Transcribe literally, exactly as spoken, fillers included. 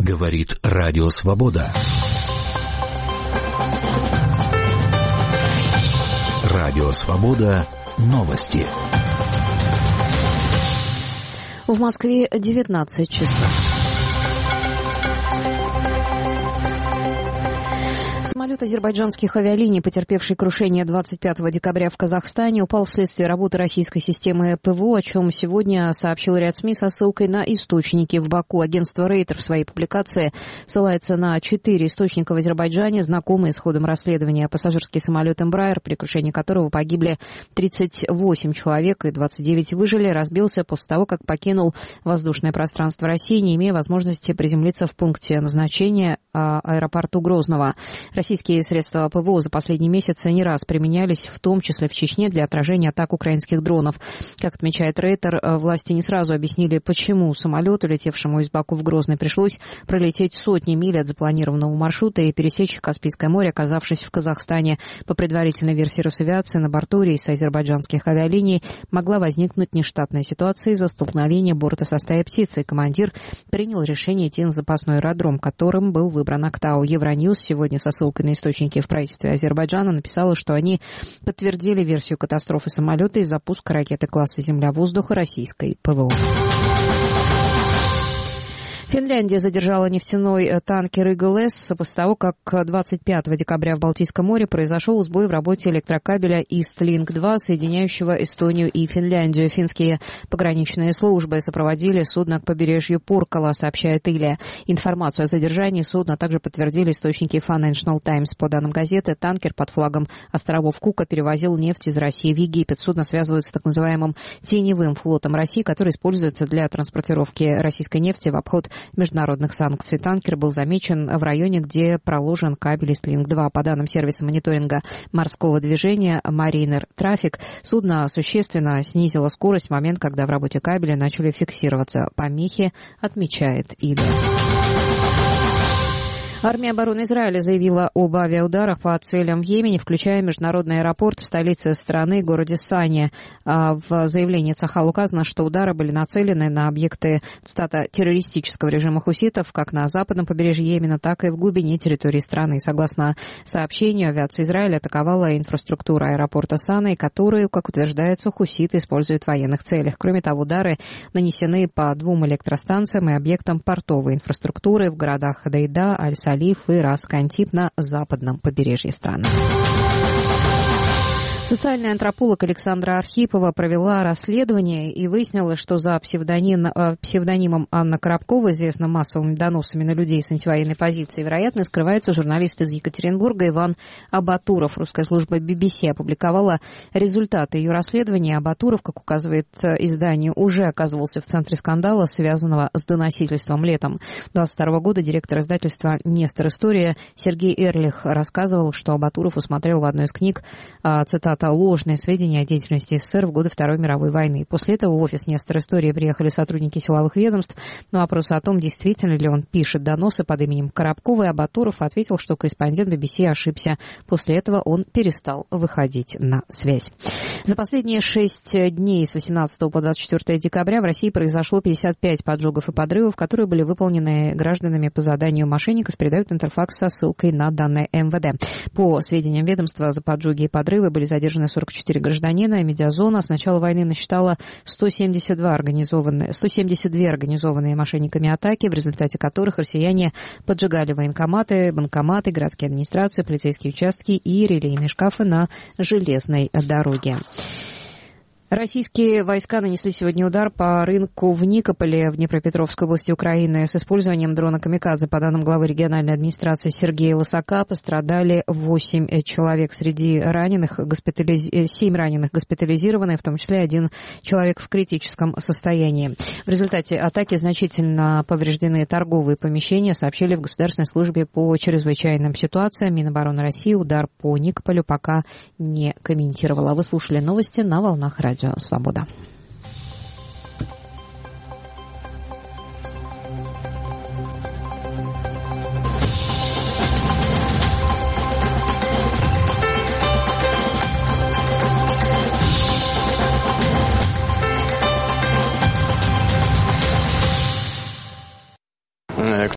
Говорит Радио Свобода. Радио Свобода. Новости. В Москве девятнадцать часов. Самолет азербайджанских авиалиний, потерпевший крушение двадцать пятого декабря в Казахстане, упал вследствие работы российской системы ПВО, о чем сегодня сообщил ряд СМИ со ссылкой на источники в Баку. Агентство Рейтер в своей публикации ссылается на четыре источника в Азербайджане, знакомые с ходом расследования. Пассажирский самолет «Эмбраер», при крушении которого погибли тридцать восемь человек и двадцать девять выжили, разбился после того, как покинул воздушное пространство России, не имея возможности приземлиться в пункте назначения аэропорту Грозного. Российские средства ПВО за последние месяцы не раз применялись, в том числе в Чечне, для отражения атак украинских дронов. Как отмечает Рейтер, власти не сразу объяснили, почему самолету, летевшему из Баку в Грозный, пришлось пролететь сотни миль от запланированного маршрута и пересечь Каспийское море, оказавшись в Казахстане. По предварительной версии Росавиации, на борту рейса азербайджанских авиалиний могла возникнуть нештатная ситуация из-за столкновения борта со стаей птиц, и командир принял решение идти на запасной аэродром, которым был выбран Актау. Евроньюз сегодня со ссылкой на источники в правительстве Азербайджана написала, что они подтвердили версию катастрофы самолета из-за пуска ракеты класса «Земля-воздух» российской ПВО. Финляндия задержала нефтяной танкер «Игл-С» после того, как двадцать пятого декабря в Балтийском море произошел сбой в работе электрокабеля «Истлинк-два», соединяющего Эстонию и Финляндию. Финские пограничные службы сопроводили судно к побережью Поркала, сообщает Илия. Информацию о задержании судна также подтвердили источники Financial Times. По данным газеты, танкер под флагом островов Кука перевозил нефть из России в Египет. Судно связывают с так называемым теневым флотом России, который используется для транспортировки российской нефти в обход международных санкций. Танкер был замечен в районе, где проложен кабель Истлинк-два. По данным сервиса мониторинга морского движения Mariner Traffic, судно существенно снизило скорость в момент, когда в работе кабеля начали фиксироваться помехи, отмечает Илия. Армия обороны Израиля заявила об авиаударах по целям в Йемене, включая международный аэропорт в столице страны, городе Сане. В заявлении Цахал указано, что удары были нацелены на объекты, цитата, террористического режима хуситов, как на западном побережье Йемена, так и в глубине территории страны. Согласно сообщению, авиация Израиля атаковала инфраструктуру аэропорта Саны, которую, как утверждается, хуситы используют в военных целях. Кроме того, удары нанесены по двум электростанциям и объектам портовой инфраструктуры в городах Хадейда, Аль-Салиф и Рас-Кантип на западном побережье страны. Социальный антрополог Александра Архипова провела расследование и выяснила, что за псевдоним, псевдонимом Анна Коробкова, известным массовыми доносами на людей с антивоенной позицией, вероятно, скрывается журналист из Екатеринбурга Иван Абатуров. Русская служба би би си опубликовала результаты ее расследования. Абатуров, как указывает издание, уже оказывался в центре скандала, связанного с доносительством. Летом двадцать второго года директор издательства «Нестор. История» Сергей Эрлих рассказывал, что Абатуров усмотрел в одной из книг, цитата, ложные сведения о деятельности СССР в годы Второй мировой войны. После этого в офис «Нестор. Истории» приехали сотрудники силовых ведомств. На вопрос о том, действительно ли он пишет доносы под именем Коробкова, и Абатуров ответил, что корреспондент би би си ошибся. После этого он перестал выходить на связь. За последние шесть дней с восемнадцатого по двадцать четвёртое декабря в России произошло пятьдесят пять поджогов и подрывов, которые были выполнены гражданами по заданию мошенников, передает Интерфакс со ссылкой на данные эм вэ дэ. По сведениям ведомства, за поджоги и подрывы были задержаны сорок четыре гражданина. Медиазона с начала войны насчитала сто семьдесят два организованные, сто семьдесят две организованные мошенниками атаки, в результате которых россияне поджигали военкоматы, банкоматы, городские администрации, полицейские участки и релейные шкафы на железной дороге. Российские войска нанесли сегодня удар по рынку в Никополе в Днепропетровской области Украины с использованием дрона «Камикадзе». По данным главы региональной администрации Сергея Лысака, пострадали восемь человек. Среди раненых госпитализ... семь раненых госпитализированы, в том числе один человек в критическом состоянии. В результате атаки значительно повреждены торговые помещения, сообщили в Государственной службе по чрезвычайным ситуациям. Минобороны России удар по Никополю пока не комментировала. Вы слушали новости на волнах радио «Свобода».